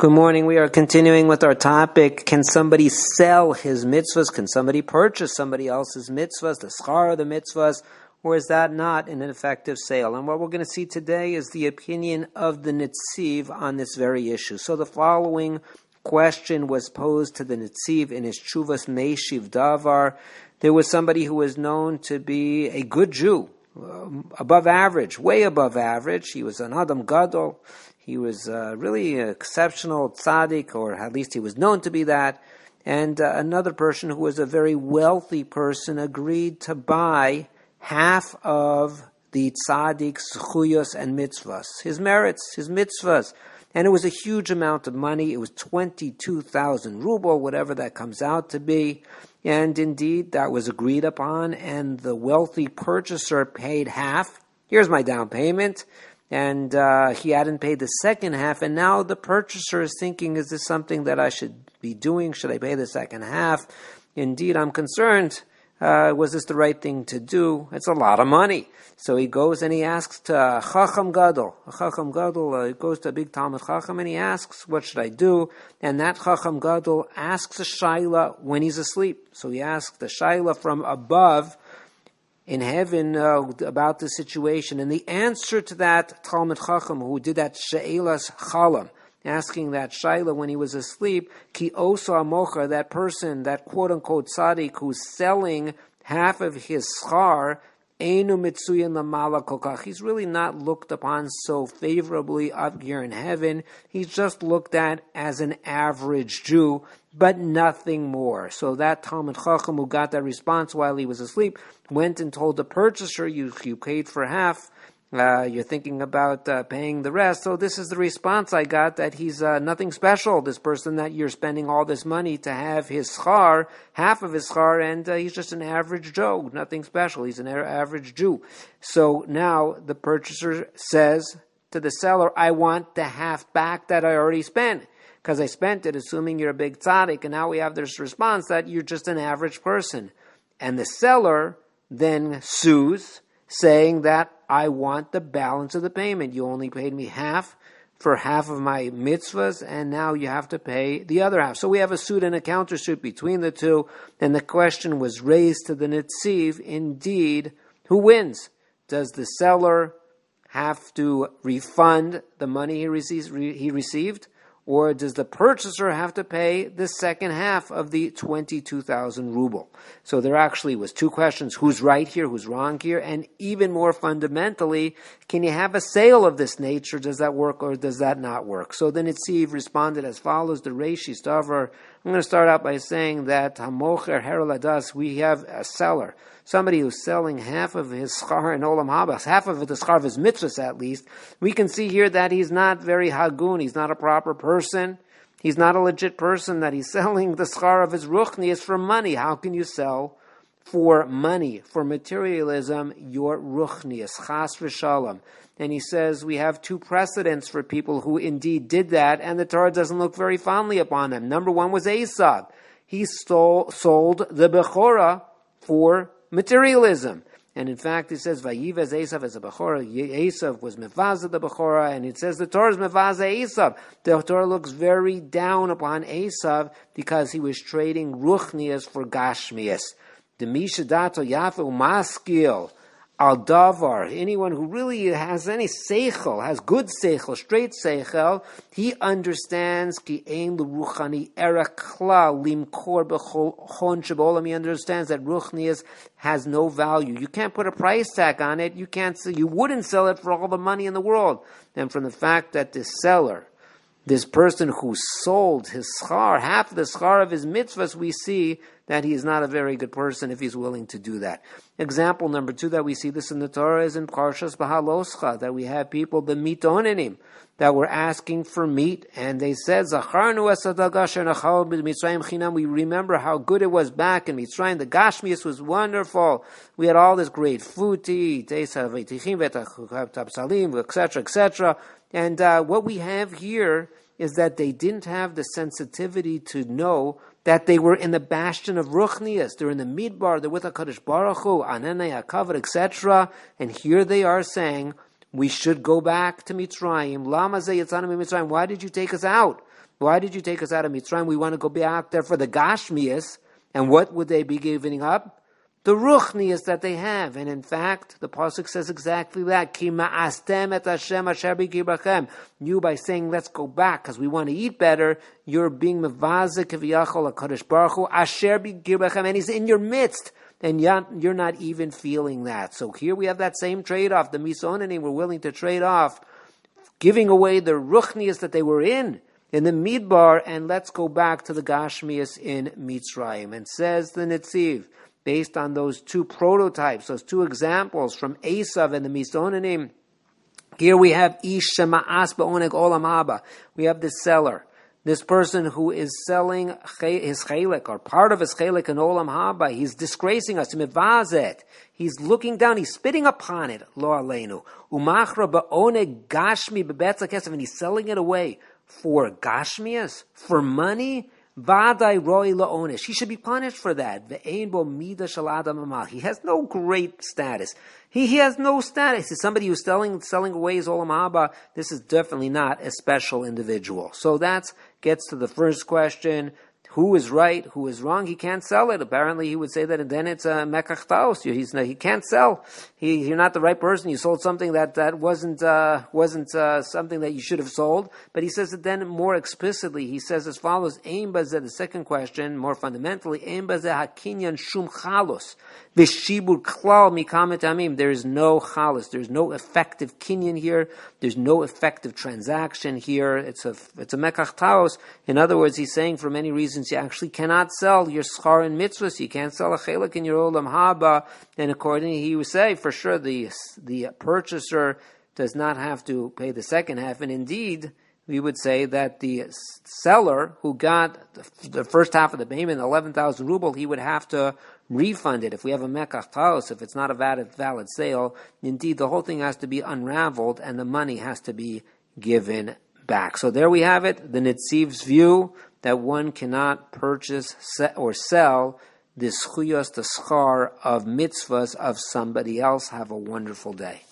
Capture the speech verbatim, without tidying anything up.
Good morning. We are continuing with our topic. Can somebody sell his mitzvahs? Can somebody purchase somebody else's mitzvahs, the schar of the mitzvahs, or is that not an effective sale? And what we're going to see today is the opinion of the Netziv on this very issue. So the following question was posed to the Netziv in his Tshuvas Meishiv Davar. There was somebody who was known to be a good Jew, um, above average, way above average. He was an Adam Gadol. He was uh, really an exceptional tzaddik, or at least he was known to be that. And uh, another person who was a very wealthy person agreed to buy half of the tzaddik's zechuyos and mitzvahs, his merits, his mitzvahs. And it was a huge amount of money. It was twenty-two thousand ruble, whatever that comes out to be. And indeed, that was agreed upon, and the wealthy purchaser paid half. Here's my down payment. And uh, he hadn't paid the second half, and now the purchaser is thinking, is this something that I should be doing? Should I pay the second half? Indeed, I'm concerned. Uh, was this the right thing to do? It's a lot of money. So he goes and he asks to uh, Chacham Gadol. Chacham Gadol uh, goes to a big Talmud Chacham and he asks, what should I do? And that Chacham Gadol asks a Shaila when he's asleep. So he asks the Shaila from above in heaven uh, about the situation. And the answer to that Talmud Chacham who did that She'elas Chalam, asking that Shaila when he was asleep, Ki osa amocha, that person, that quote-unquote tzaddik who's selling half of his schar, einu mitzuyan lamala kokach. He's really not looked upon so favorably up here in heaven. He's just looked at as an average Jew, but nothing more. So that Talmud Chacham who got that response while he was asleep went and told the purchaser, you, you paid for half, Uh, you're thinking about uh, paying the rest. So this is the response I got, that he's uh, nothing special, this person that you're spending all this money to have his schar, half of his schar, and uh, he's just an average Joe, nothing special. He's an average Jew. So now the purchaser says to the seller, I want the half back that I already spent, because I spent it assuming you're a big tzaddik, and now we have this response that you're just an average person. And the seller then sues, saying that I want the balance of the payment. You only paid me half for half of my mitzvahs, and now you have to pay the other half. So we have a suit and a countersuit between the two, and the question was raised to the Netziv, indeed, who wins? Does the seller have to refund the money he, receives, he received, or does the purchaser have to pay the second half of the twenty-two thousand ruble? So there actually was two questions. Who's right here? Who's wrong here? And even more fundamentally, can you have a sale of this nature? Does that work or does that not work? So the Netziv responded as follows. The Reishi Stavar. I'm going to start out by saying that Hamocher Heraladas, we have a seller, somebody who's selling half of his schar in Olam Haba, half of it, the schar of his mitzvahs at least. We can see here that he's not very hagun, he's not a proper person, he's not a legit person, that he's selling the schar of his ruchnias for money. How can you sell for money, for materialism, your ruchnias, chas v'shalom? And he says we have two precedents for people who indeed did that, and the Torah doesn't look very fondly upon them. Number one was Esav. He stole, sold the Bechorah for materialism. And in fact, it says, Vayivaz Esav as a Bechorah. Esav was Mevaza the Bechorah, and it says the Torah is Mevaza Esav. The Torah looks very down upon Esav because he was trading Ruchnias for Gashmias. The Mishadato Yafu Maskil Al Davar, anyone who really has any seichel, has good seichel, straight seichel, he understands ki ein l'ruchani erech klal limkor b'chol hon shebolam. He understands that ruchnias has no value. You can't put a price tag on it. You can't. You wouldn't sell it for all the money in the world. And from the fact that this seller, this person who sold his schar, half the schar of his mitzvahs, we see that he is not a very good person if he's willing to do that. Example number two that we see this in the Torah is in Parshas Bahaloscha, that we have people, the mitonenim, that were asking for meat, and they said, Zacharnu esadagash nachal b'mitzrayim chinam. We remember how good it was back in Mitzrayim. The Gashmias was wonderful. We had all this great food to eat, et cetera, et cetera. And uh, what we have here is that they didn't have the sensitivity to know that they were in the bastion of Ruchnias. They're in the Midbar, they're with HaKadosh Baruch Hu, Ananei HaKavod, et cetera. And here they are saying, we should go back to Mitzrayim. Lama ze yatzanu miMitzrayim. Why did you take us out? Why did you take us out of Mitzrayim? We want to go back there for the Gashmias. And what would they be giving up? The Ruchnias that they have. And in fact, the Pasuk says exactly that. Ki ma'astem et Hashem asher b'kibachem. You, by saying, let's go back because we want to eat better, you're being mevazik k'viyachol HaKadosh Baruch Hu, asher b'kibachem, and He's in your midst. And you're not even feeling that. So here we have that same trade-off. The Misonanim were willing to trade off, giving away the Ruchnias that they were in, in the Midbar, and let's go back to the Gashmias in Mitzrayim. And says the Netziv, based on those two prototypes, those two examples from Esav and the Misonanim, here we have Ish Shema'as Ba'oneg Olam Haba. We have the seller. This person who is selling his chelik, or part of his chelik in Olam Haba, he's disgracing us. He's looking down, he's spitting upon it. Lo aleinu. Umachra ba'oneg gashmi bebetza kesef, and he's selling it away for gashmias, for money. Vaday roi la'onish. He should be punished for that. Ve'ein bo mida shel adam amal. He has no great status. He, he has no status. He's somebody who's selling selling away his olam haba. This is definitely not a special individual. So that gets to the first question. Who is right? Who is wrong? He can't sell it. Apparently, he would say that, and then it's a mekach taos. He's he can't sell. He, you're not the right person. You sold something that that wasn't uh, wasn't uh, something that you should have sold. But he says it then more explicitly. He says as follows: Ein bazeh. The second question, more fundamentally, Ein bazeh hakinyan shum chalos v'shibur klal mikamet amim. There is no chalos. There's no effective kinyan here. There's no effective transaction here. It's a it's a mekach taos. In other words, he's saying for many reasons you actually cannot sell your schar and mitzvahs. You can't sell a chelik in your olam haba. And accordingly, he would say for sure the the purchaser does not have to pay the second half. And indeed, we would say that the seller who got the first half of the payment, eleven thousand ruble, he would have to refund it. If we have a mekach taos, if it's not a valid, valid sale, indeed the whole thing has to be unraveled and the money has to be given back. So there we have it, the Netziv's view that one cannot purchase or sell the schuyos, the schar of mitzvahs of somebody else. Have a wonderful day.